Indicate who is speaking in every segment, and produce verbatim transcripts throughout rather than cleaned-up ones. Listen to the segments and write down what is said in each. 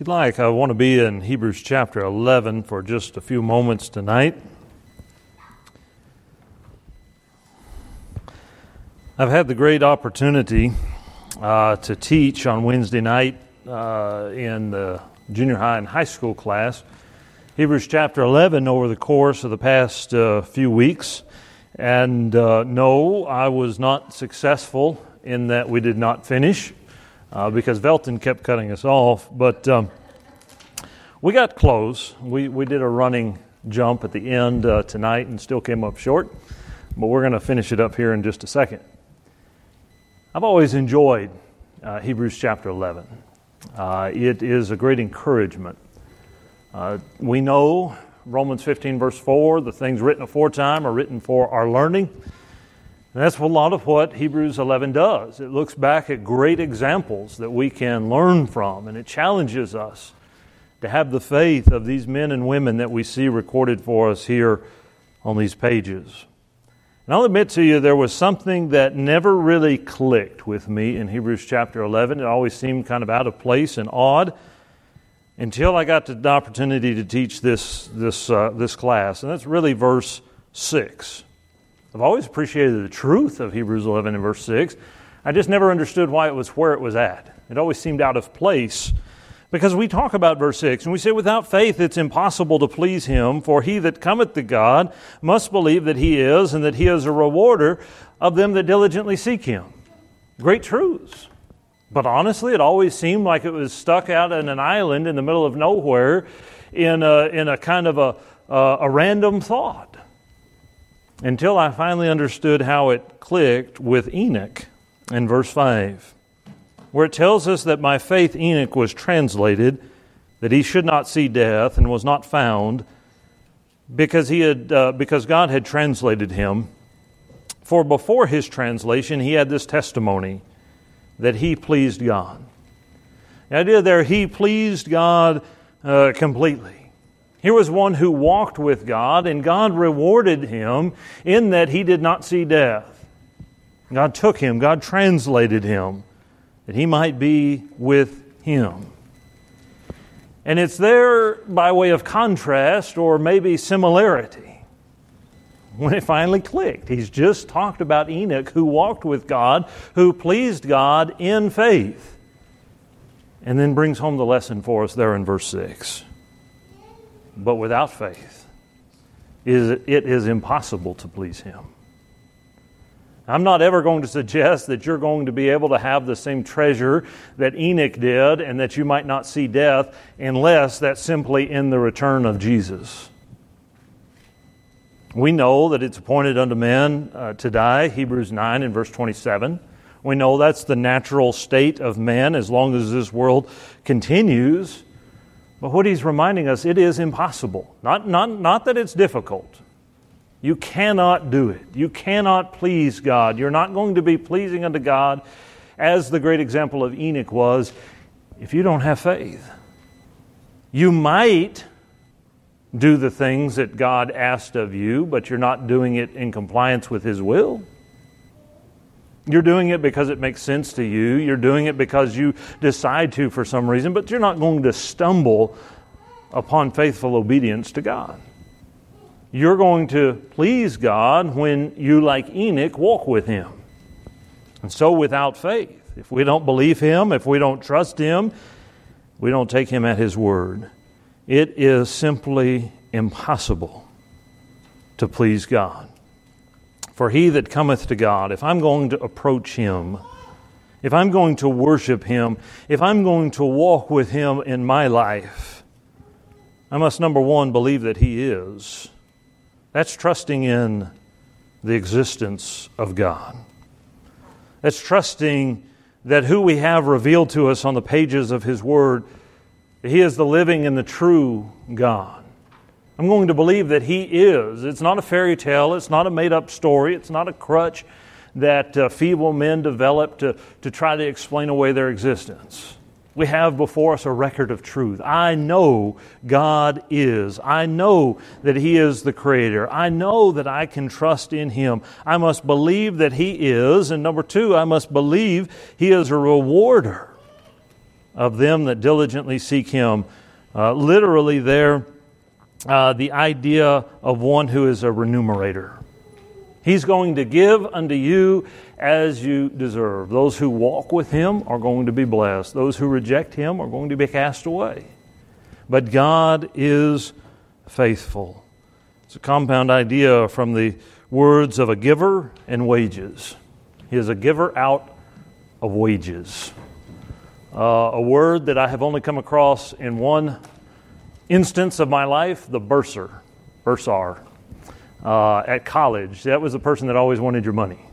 Speaker 1: you'd like, I want to be in Hebrews chapter eleven for just a few moments tonight. I've had the great opportunity uh, to teach on Wednesday night uh, in the junior high and high school class, Hebrews chapter eleven, over the course of the past uh, few weeks. And uh, no, I was not successful in that we did not finish. Uh, because Velton kept cutting us off, but um, we got close. We we did a running jump at the end uh, tonight and still came up short, but we're going to finish it up here in just a second. I've always enjoyed uh, Hebrews chapter eleven. Uh, it is a great encouragement. Uh, we know Romans fifteen verse four, the things written aforetime are written for our learning. And that's a lot of what Hebrews eleven does. It looks back at great examples that we can learn from, and it challenges us to have the faith of these men and women that we see recorded for us here on these pages. And I'll admit to you, there was something that never really clicked with me in Hebrews chapter eleven. It always seemed kind of out of place and odd until I got the opportunity to teach this, this, uh, this class, and that's really verse six. I've always appreciated the truth of Hebrews eleven and verse six. I just never understood why it was where it was at. It always seemed out of place. Because we talk about verse six, and we say, without faith it's impossible to please Him, for he that cometh to God must believe that He is, and that He is a rewarder of them that diligently seek Him. Great truths. But honestly, it always seemed like it was stuck out on an island in the middle of nowhere in a, in a kind of a, a, a random thought. Until I finally understood how it clicked with Enoch in verse five, where it tells us that by faith Enoch was translated, that he should not see death and was not found, because he had uh, because God had translated him. For before his translation, he had this testimony that he pleased God. The idea there, he pleased God uh, completely. Here was one who walked with God, and God rewarded him in that he did not see death. God took him, God translated him, that he might be with Him. And it's there by way of contrast or maybe similarity when it finally clicked. He's just talked about Enoch, who walked with God, who pleased God in faith, and then brings home the lesson for us there in verse six. But without faith, it is impossible to please Him. I'm not ever going to suggest that you're going to be able to have the same treasure that Enoch did and that you might not see death unless that's simply in the return of Jesus. We know that it's appointed unto men uh, to die, Hebrews nine and verse twenty-seven. We know that's the natural state of man as long as this world continues. But what he's reminding us, it is impossible. Not, not, not that it's difficult. You cannot do it. You cannot please God. You're not going to be pleasing unto God, as the great example of Enoch was, if you don't have faith. You might do the things that God asked of you, but you're not doing it in compliance with His will. You're doing it because it makes sense to you. You're doing it because you decide to for some reason, but you're not going to stumble upon faithful obedience to God. You're going to please God when you, like Enoch, walk with Him. And so without faith, if we don't believe Him, if we don't trust Him, we don't take Him at His word, it is simply impossible to please God. For he that cometh to God, if I'm going to approach Him, if I'm going to worship Him, if I'm going to walk with Him in my life, I must, number one, believe that He is. That's trusting in the existence of God. That's trusting that who we have revealed to us on the pages of His Word, He is the living and the true God. I'm going to believe that He is. It's not a fairy tale. It's not a made-up story. It's not a crutch that uh, feeble men develop to, to try to explain away their existence. We have before us a record of truth. I know God is. I know that He is the Creator. I know that I can trust in Him. I must believe that He is. And number two, I must believe He is a rewarder of them that diligently seek Him. Uh, literally there, uh, the idea of one who is a remunerator. He's going to give unto you as you deserve. Those who walk with Him are going to be blessed. Those who reject Him are going to be cast away. But God is faithful. It's a compound idea from the words of a giver and wages. He is a giver out of wages. Uh, a word that I have only come across in one instance of my life, the bursar, bursar, uh, at college. That was the person that always wanted your money.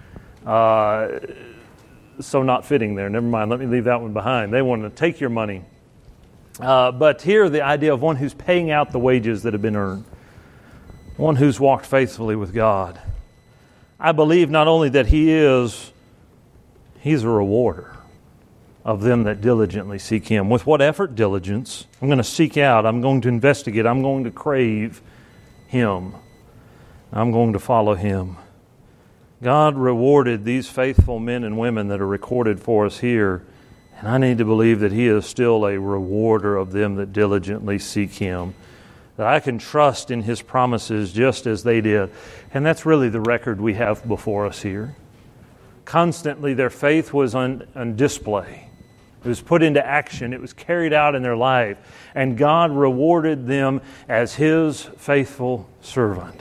Speaker 1: Uh, so not fitting there. Never mind, let me leave that one behind. They wanted to take your money. Uh, but here, the idea of one who's paying out the wages that have been earned. One who's walked faithfully with God. I believe not only that He is, He's a rewarder of them that diligently seek Him. With what effort? Diligence. I'm going to seek out. I'm going to investigate. I'm going to crave Him. I'm going to follow Him. God rewarded these faithful men and women that are recorded for us here. And I need to believe that He is still a rewarder of them that diligently seek Him. That I can trust in His promises just as they did. And that's really the record we have before us here. Constantly their faith was on, on display. It was put into action. It was carried out in their life. And God rewarded them as His faithful servant.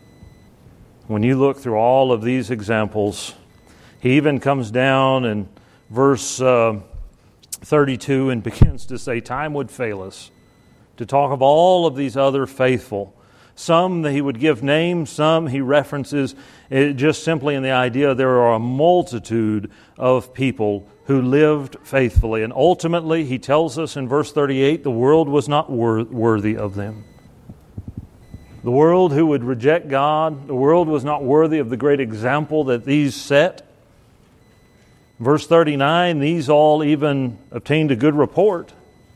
Speaker 1: When you look through all of these examples, He even comes down in verse uh, thirty-two and begins to say, time would fail us to talk of all of these other faithful. Some that He would give names, some He references it just simply in the idea there are a multitude of people who lived faithfully. And ultimately, He tells us in verse thirty-eight, the world was not wor- worthy of them. The world who would reject God, the world was not worthy of the great example that these set. Verse thirty-nine, these all even obtained a good report,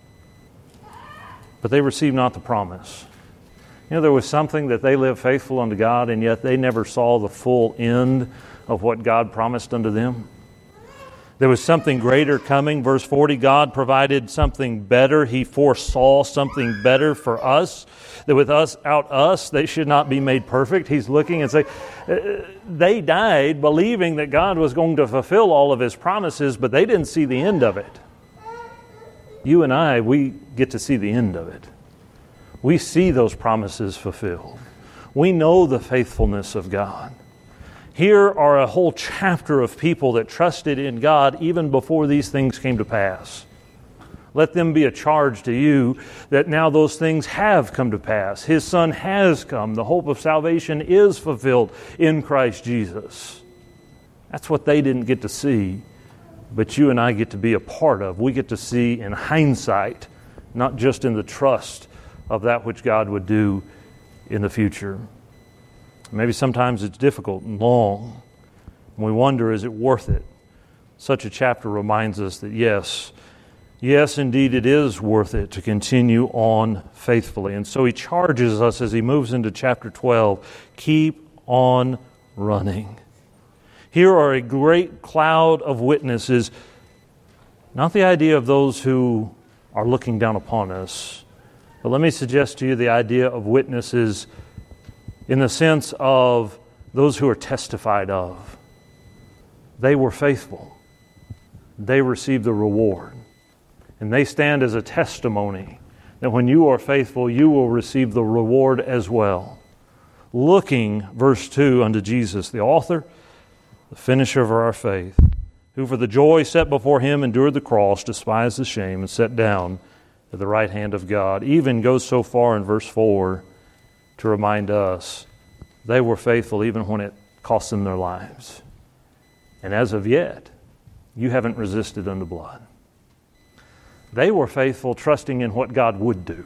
Speaker 1: but they received not the promise. You know, there was something that they lived faithful unto God, and yet they never saw the full end of what God promised unto them. There was something greater coming. Verse forty, God provided something better. He foresaw something better for us. That with us, out us, they should not be made perfect. He's looking and saying, they died believing that God was going to fulfill all of His promises, but they didn't see the end of it. You and I, we get to see the end of it. We see those promises fulfilled. We know the faithfulness of God. Here are a whole chapter of people that trusted in God even before these things came to pass. Let them be a charge to you that now those things have come to pass. His Son has come. The hope of salvation is fulfilled in Christ Jesus. That's what they didn't get to see, but you and I get to be a part of. We get to see in hindsight, not just in the trust of that which God would do in the future. Maybe sometimes it's difficult and long. And we wonder, is it worth it? Such a chapter reminds us that yes, yes, indeed it is worth it to continue on faithfully. And so he charges us as he moves into chapter twelve, keep on running. Here are a great cloud of witnesses, not the idea of those who are looking down upon us, but let me suggest to you the idea of witnesses in the sense of those who are testified of. They were faithful. They received the reward. And they stand as a testimony that when you are faithful, you will receive the reward as well. Looking, verse two, unto Jesus, the author, the finisher of our faith, who for the joy set before Him endured the cross, despised the shame, and sat down at the right hand of God. Even goes so far in verse four to remind us they were faithful even when it cost them their lives. And as of yet, you haven't resisted unto blood. They were faithful, trusting in what God would do.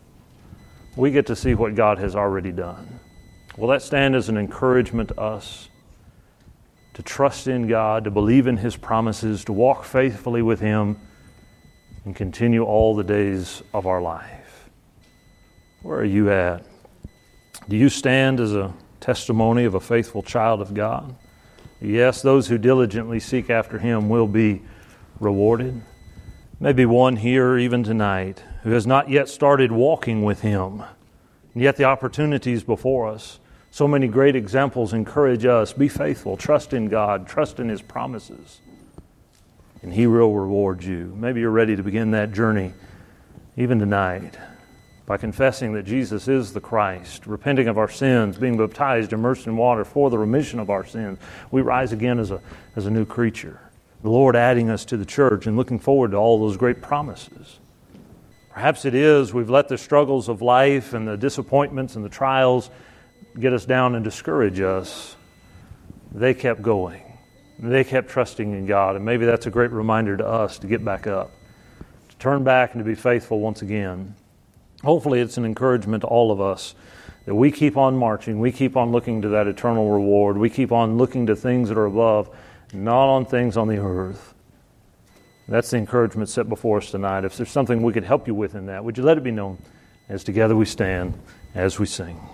Speaker 1: We get to see what God has already done. Will that stand as an encouragement to us to trust in God, to believe in His promises, to walk faithfully with Him, and continue all the days of our life? Where are you at? Do you stand as a testimony of a faithful child of God? Yes, those who diligently seek after Him will be rewarded. Maybe one here even tonight who has not yet started walking with Him, and yet the opportunity is before us. So many great examples encourage us, be faithful, trust in God, trust in His promises, and He will reward you. Maybe you're ready to begin that journey even tonight by confessing that Jesus is the Christ, repenting of our sins, being baptized, immersed in water for the remission of our sins. We rise again as a, as a new creature. The Lord adding us to the church and looking forward to all those great promises. Perhaps it is we've let the struggles of life and the disappointments and the trials get us down and discourage us. They kept going. They kept trusting in God, and maybe that's a great reminder to us to get back up, to turn back and to be faithful once again. Hopefully it's an encouragement to all of us that we keep on marching, we keep on looking to that eternal reward, we keep on looking to things that are above, not on things on the earth. That's the encouragement set before us tonight. If there's something we could help you with in that, would you let it be known as together we stand, as we sing.